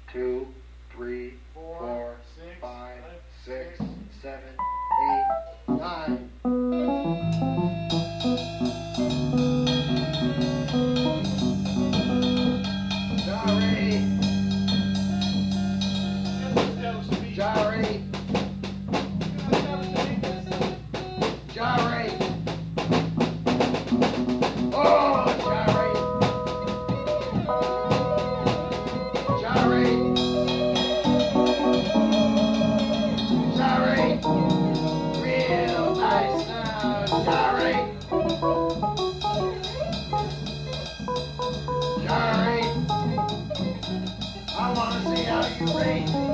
2, 3, 4, 5, 6, 7, 8, 9. Gyrate. Gyrate. Gyrate. Oh, gyrate. Gyrate. Gyrate. Real nice now. Gyrate. Gyrate. I want to see how you rate.